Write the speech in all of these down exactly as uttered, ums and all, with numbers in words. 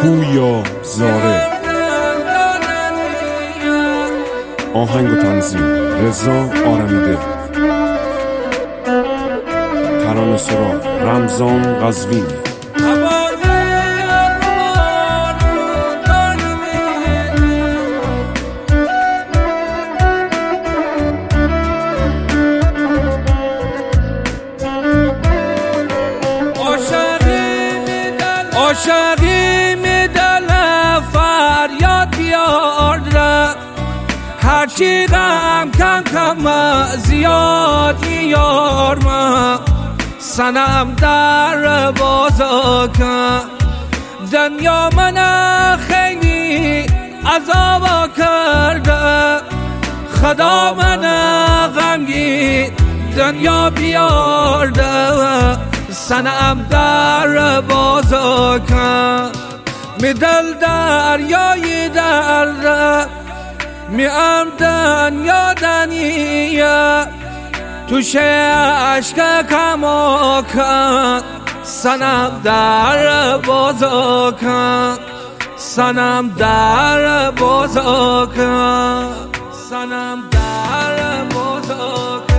پویا زاره. آهنگ و تنظیم رضا آرمیده. ترانه سرا رمضان قزوینی. عاشقی می دل فریاد بیارده، هرچی غم کم کم زیاد یار من سنم در بازا کن. دنیا من خیلی عذاب کرده، خدا من غمگین دنیا بیارده سنم در بازا کن. می دل دریای درده، می ام دنیا دنیه توش عشق کما کن. سنم در بازا کن، سنم در بازا کن، سنم در بازا کن.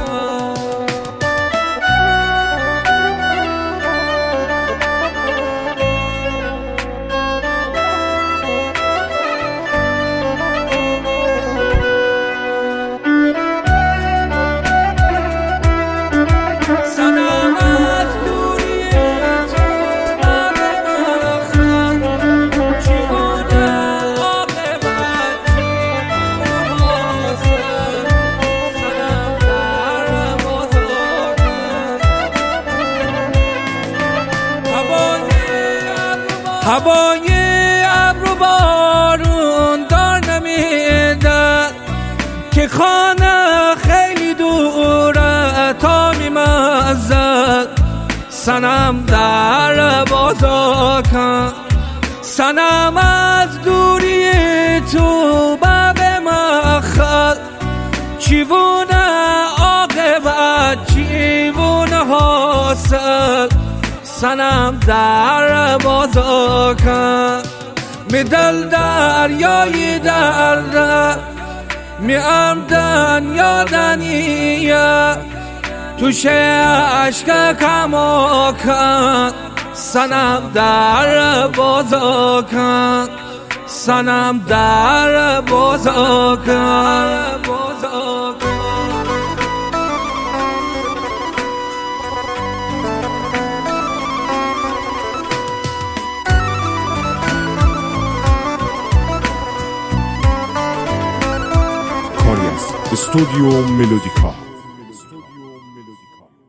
هوای ابر و بارون دار نمیده که خانه خیلی دوره تا میمزد. سنم در بازا کن، سنم از دوری تو باب مخد. چیوونه عاقبت چیوونه حاصل، سنم در بازا کن. می دل دریای درده، می ام دنیا دنیه توش عشق کما کن. سنم در بازا کن، سنم در بازا کن، بازا کن. استودیو ملودیکا.